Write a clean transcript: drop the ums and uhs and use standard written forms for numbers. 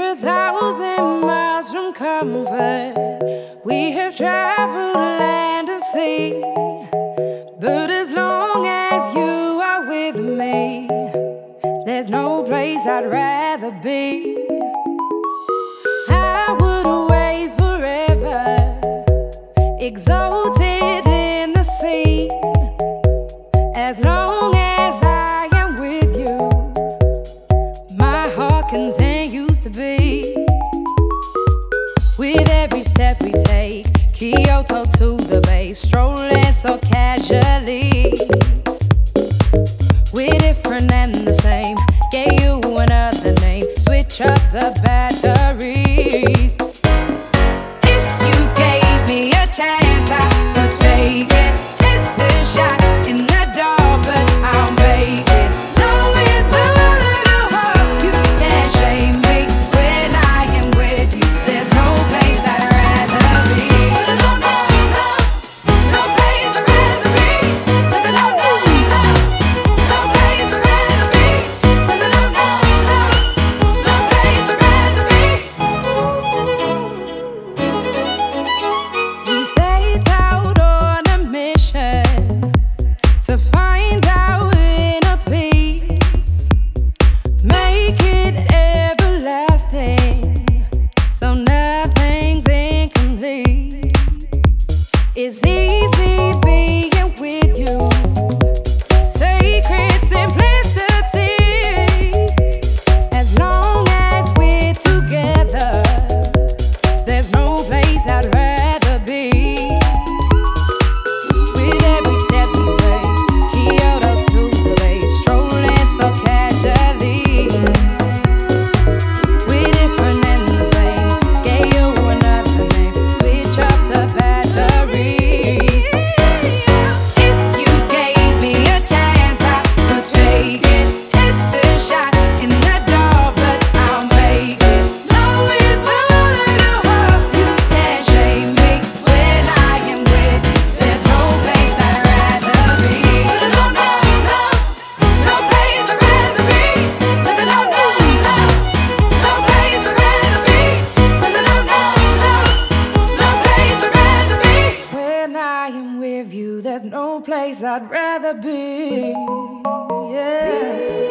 We're 1,000 miles from comfort. We have traveled land and sea. But as long as you are with me, there's no place I'd rather be. I would away forever, exalted in the sea. As long as I am with you, my heart continues to beat. With every step we take, Kyoto to the bay, strolling so casually. We're different and the same, gave you another name, switch up the batteries. If you gave me a chance, I would take it. It's a shot in the dark, but I'll make it. Knowing the little hope, you can't shame me. When I am with you, there's no place I'd rather be. No, no, no, no place I'd rather be. No, no, no, no, no place I'd rather be. No, no, no, no, no place I'd rather be. We set out on a mission to find our inner peace, make it everlasting, so nothing's incomplete. It's easy being with you, sacred simplicity. As long as we're together, there's no place I'd rather be. With every step we take, Kyoto to the bay, strolling so casually. We're different and the same, gave you another name, switch up the batteries. If you gave me a chance, I would take it. It's a shot in the dark, but I'll make it. Knowing the little hope, you can't shame me. When I am with you, there's no place I'd rather be. No, no, no, no place I'd rather be. No, no, no, no, no place I'd rather be. No, no, no, no, no place I'd rather be. When I am with you, there's no place I'd rather be. Yeah.